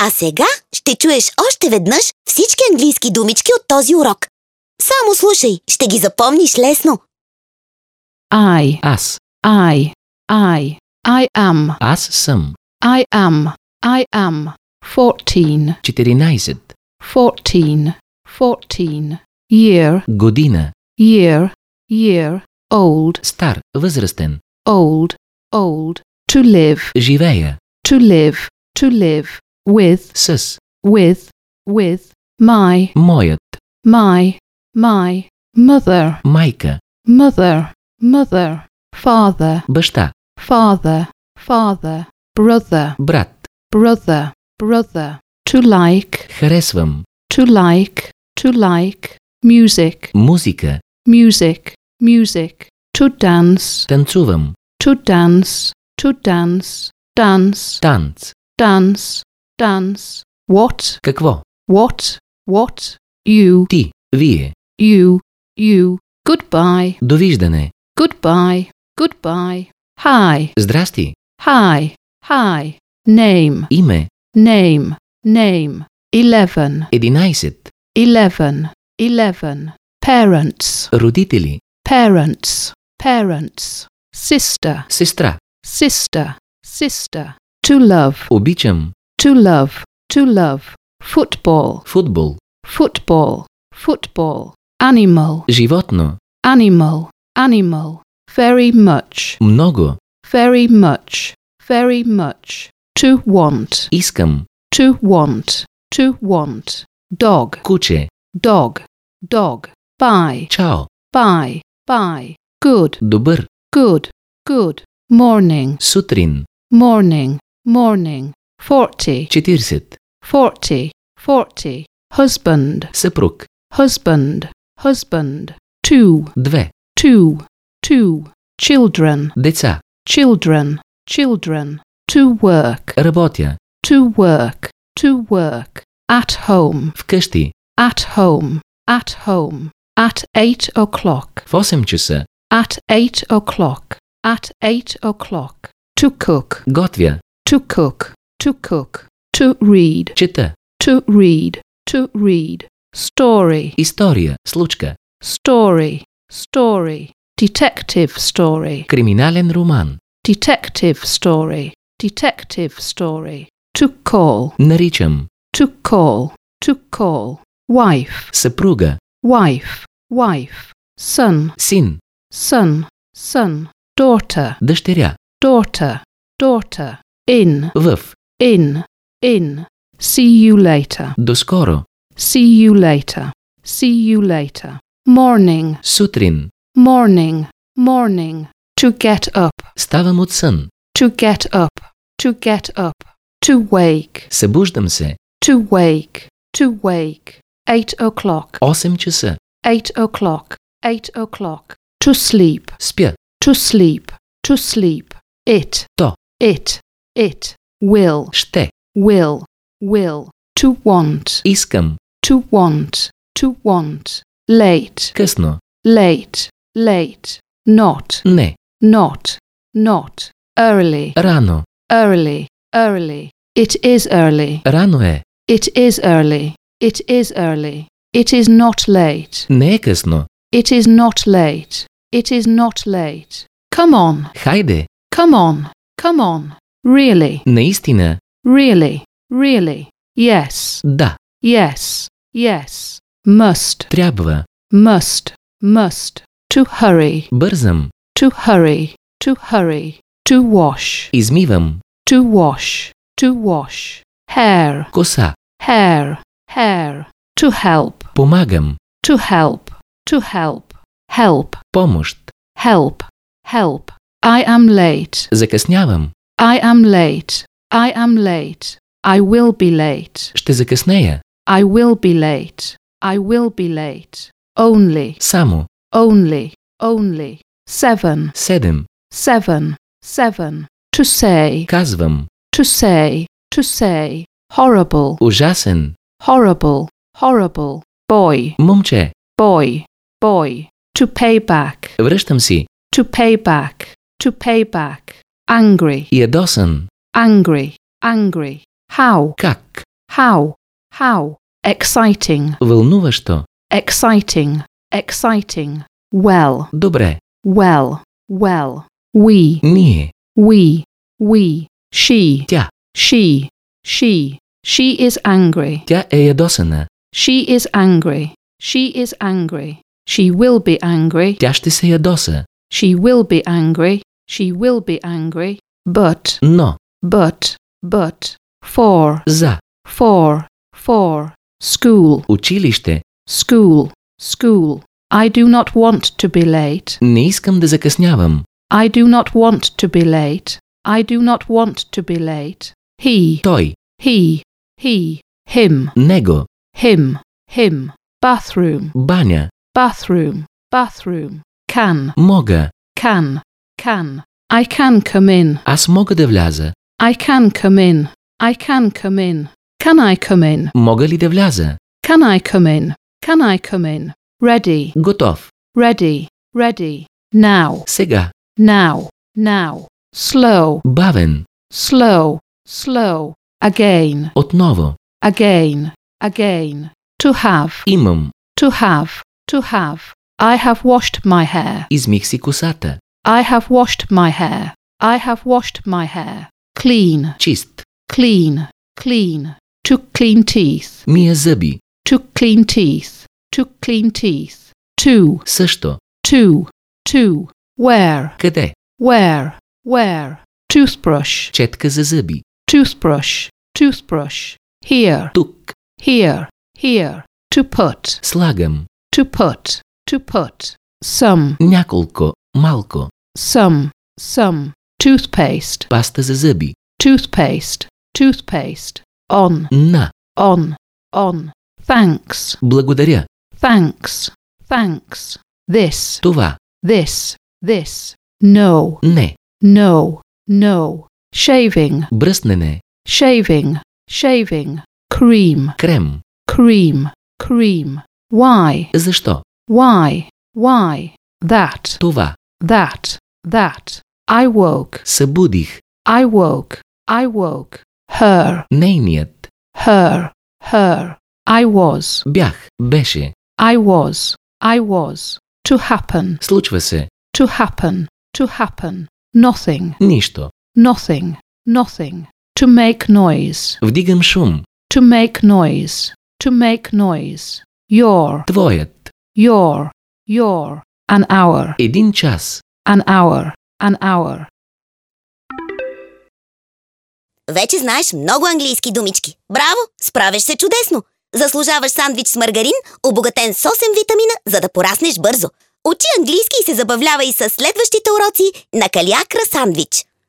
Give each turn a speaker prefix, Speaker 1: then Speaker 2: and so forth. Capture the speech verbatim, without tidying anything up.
Speaker 1: А сега ще чуеш още веднъж всички английски думички от този урок. Само слушай, ще ги запомниш лесно.
Speaker 2: I,
Speaker 3: Аз.
Speaker 2: I, I, I am,
Speaker 3: Аз съм.
Speaker 2: I am, I am. Fourteen,
Speaker 3: четиринайсет.
Speaker 2: fourteen, fourteen. Year,
Speaker 3: Година.
Speaker 2: year, year. Old,
Speaker 3: Стар. Възрастен.
Speaker 2: old, old. To live,
Speaker 3: Живея.
Speaker 2: to live, to live. With,
Speaker 3: С.
Speaker 2: with, with. My,
Speaker 3: Моят.
Speaker 2: my, my. Mother,
Speaker 3: Майка.
Speaker 2: mother, mother. Father,
Speaker 3: Баща.
Speaker 2: father, father. Brother,
Speaker 3: Брат.
Speaker 2: brother, brother. To like,
Speaker 3: Харесвам.
Speaker 2: to like, to like. Music,
Speaker 3: Музика.
Speaker 2: music, music. To dance,
Speaker 3: Танцувам.
Speaker 2: to dance, to dance. Dance,
Speaker 3: Танц.
Speaker 2: dance, dance. What,
Speaker 3: Какво?
Speaker 2: what, what? You,
Speaker 3: Ти. Вие.
Speaker 2: you, you. Goodbye,
Speaker 3: Довиждане.
Speaker 2: goodbye, goodbye. Hi,
Speaker 3: Здрасти.
Speaker 2: hi, hi. Name,
Speaker 3: Име.
Speaker 2: name, name. Eleven,
Speaker 3: единайсет.
Speaker 2: eleven, eleven. Parents,
Speaker 3: Родители.
Speaker 2: parents, parents. Sister,
Speaker 3: Сестра.
Speaker 2: sister, sister. To love,
Speaker 3: Обичам.
Speaker 2: to love, to love. Football,
Speaker 3: Футбол.
Speaker 2: football, football. Animal,
Speaker 3: Животно.
Speaker 2: animal, animal. Very much,
Speaker 3: Много.
Speaker 2: very much, very much. To want,
Speaker 3: Искам.
Speaker 2: to want, to want. Dog,
Speaker 3: Куче.
Speaker 2: dog, dog. Buy,
Speaker 3: Чао.
Speaker 2: buy, buy. Good,
Speaker 3: Добър.
Speaker 2: good, good. Morning,
Speaker 3: Сутрин.
Speaker 2: morning, morning. Forty,
Speaker 3: четирийсет.
Speaker 2: forty, forty. Husband,
Speaker 3: Съпруг.
Speaker 2: husband, husband. Two,
Speaker 3: Две.
Speaker 2: two, two. Children,
Speaker 3: Деца.
Speaker 2: children, children. To work,
Speaker 3: Работя.
Speaker 2: to work, to work. At home,
Speaker 3: Вкъщи.
Speaker 2: at home, at home. At eight o'clock,
Speaker 3: В осем часа.
Speaker 2: at eight o'clock, at eight o'clock. To cook,
Speaker 3: Готвя.
Speaker 2: to cook, to cook. To read,
Speaker 3: Чета.
Speaker 2: to read, to read. Story,
Speaker 3: История. Случка.
Speaker 2: story, story. Detective story,
Speaker 3: Криминален роман.
Speaker 2: detective story, detective story. To call,
Speaker 3: Наричам.
Speaker 2: to call, to call. Wife,
Speaker 3: Съпруга.
Speaker 2: wife, wife. Son,
Speaker 3: Син.
Speaker 2: son, son. Daughter,
Speaker 3: Дъщеря.
Speaker 2: daughter, daughter. In,
Speaker 3: В.
Speaker 2: in, in. See you later,
Speaker 3: Доскоро.
Speaker 2: see you later, see you later. Morning,
Speaker 3: Сутрин.
Speaker 2: morning, morning. To get up,
Speaker 3: Ставам от сън.
Speaker 2: to get up, to get up. To wake,
Speaker 3: Събуждам се.
Speaker 2: to wake, to wake. Eight o'clock,
Speaker 3: осем часа.
Speaker 2: eight o'clock, eight o'clock. To sleep,
Speaker 3: Спя.
Speaker 2: to sleep, to sleep. It,
Speaker 3: То.
Speaker 2: it, it. Will,
Speaker 3: Ще.
Speaker 2: will, will. To want,
Speaker 3: Искам.
Speaker 2: to want, to want. Late,
Speaker 3: Късно.
Speaker 2: late, late. Not,
Speaker 3: Не.
Speaker 2: not, not. Early,
Speaker 3: Рано.
Speaker 2: early, early. It is early,
Speaker 3: Рано е.
Speaker 2: it is early, it is early. It is not late,
Speaker 3: Не е късно.
Speaker 2: it is not late, it is not late. Come on,
Speaker 3: Хайде.
Speaker 2: come on, come on. Really,
Speaker 3: Наистина.
Speaker 2: really, really. Yes,
Speaker 3: Да.
Speaker 2: yes, yes. Must,
Speaker 3: Трябва.
Speaker 2: must, must. To hurry,
Speaker 3: Бързам.
Speaker 2: to hurry, to hurry. To wash,
Speaker 3: Измивам.
Speaker 2: to wash, to wash. Hair,
Speaker 3: Коса.
Speaker 2: hair, hair. To help,
Speaker 3: Помагам.
Speaker 2: to help, to help. Help,
Speaker 3: Помощ.
Speaker 2: help, help. I am late,
Speaker 3: Закъснявам.
Speaker 2: I am late, I am late. I will be late,
Speaker 3: Ще закъснея.
Speaker 2: I will be late, I will be late. Only,
Speaker 3: Само.
Speaker 2: only, only. Seven,
Speaker 3: Седем.
Speaker 2: seven, seven. To say,
Speaker 3: Казвам.
Speaker 2: to say, to say. Horrible,
Speaker 3: Ужасен.
Speaker 2: horrible, horrible. Boy,
Speaker 3: Момче.
Speaker 2: boy, boy. To pay back,
Speaker 3: Връщам си.
Speaker 2: to pay back, to pay back. Angry,
Speaker 3: Ядосан.
Speaker 2: angry, angry. How,
Speaker 3: Как?
Speaker 2: How? How? Exciting.
Speaker 3: Вълнуващо.
Speaker 2: Exciting. Exciting. Well.
Speaker 3: Добре.
Speaker 2: Well. Well. We.
Speaker 3: Ние.
Speaker 2: We. We. She.
Speaker 3: Тя.
Speaker 2: She. She. She is angry.
Speaker 3: Тя е ядосана.
Speaker 2: She is angry. She is angry. She will be angry.
Speaker 3: Тя ще се ядоса.
Speaker 2: She will be angry. She will be angry. But.
Speaker 3: Но.
Speaker 2: But. But. For.
Speaker 3: За.
Speaker 2: For. For. School.
Speaker 3: Училище.
Speaker 2: School. School. I do not want to be late.
Speaker 3: Не искам да закъснявам.
Speaker 2: I do not want to be late. I do not want to be late. He.
Speaker 3: Той.
Speaker 2: He. He. Him.
Speaker 3: Него.
Speaker 2: Him. Him. Bathroom.
Speaker 3: Баня.
Speaker 2: Bathroom. Bathroom. Can.
Speaker 3: Мога.
Speaker 2: Can. Can. I can come in.
Speaker 3: Аз мога да вляза.
Speaker 2: I can come in. I can come in. Can I come in?
Speaker 3: Мога ли да вляза?
Speaker 2: Can I come in? Can I come in? Ready.
Speaker 3: Готов.
Speaker 2: Ready. Ready. Now.
Speaker 3: Сега.
Speaker 2: Now. Now. Slow.
Speaker 3: Бавен.
Speaker 2: Slow. Slow. Again.
Speaker 3: Отново.
Speaker 2: Again. Again. To have.
Speaker 3: Имам.
Speaker 2: To have. To have. I have washed my hair.
Speaker 3: Измих си косата.
Speaker 2: I have washed my hair. I have washed my hair. Clean.
Speaker 3: Чист.
Speaker 2: Clean. Clean. To clean teeth.
Speaker 3: Мия зъби.
Speaker 2: To clean teeth. To clean teeth. To.
Speaker 3: Също.
Speaker 2: To. To. Where.
Speaker 3: Къде?
Speaker 2: Where. Where. Toothbrush.
Speaker 3: Четка за зъби.
Speaker 2: Toothbrush. Toothbrush. Here.
Speaker 3: Тук.
Speaker 2: Here. Here. To put.
Speaker 3: Слагам.
Speaker 2: To put. To put. Some.
Speaker 3: Няколко. Малко.
Speaker 2: Some. Some. Toothpaste.
Speaker 3: Паста за зъби.
Speaker 2: Toothpaste. Toothpaste. On.
Speaker 3: На.
Speaker 2: On. On. Thanks.
Speaker 3: Благодаря.
Speaker 2: Thanks. Thanks. This.
Speaker 3: Това.
Speaker 2: This. This. No.
Speaker 3: Не.
Speaker 2: No. No. Shaving.
Speaker 3: Бръснене.
Speaker 2: Shaving. Shaving. Cream.
Speaker 3: Крем.
Speaker 2: Cream. Cream. Why?
Speaker 3: Защо?
Speaker 2: Why? Why? That.
Speaker 3: Това.
Speaker 2: That. That. I woke.
Speaker 3: Събудих.
Speaker 2: I woke. I woke. Her.
Speaker 3: Нейният.
Speaker 2: Her. Her. I was.
Speaker 3: Бях. Беше.
Speaker 2: I was. I was. To happen.
Speaker 3: Случва се.
Speaker 2: To happen. To happen. Nothing.
Speaker 3: Нищо.
Speaker 2: Nothing. Nothing. To make noise.
Speaker 3: Вдигам шум.
Speaker 2: To make noise. To make noise. Your.
Speaker 3: Твоят.
Speaker 2: Your. Your. An hour.
Speaker 3: Един час.
Speaker 2: An hour. An hour.
Speaker 1: Вече знаеш много английски думички. Браво! Справяш се чудесно! Заслужаваш сандвич с маргарин, обогатен с осем витамина, за да пораснеш бързо. Учи английски и се забавлявай с следващите уроци на Калиакра сандвич.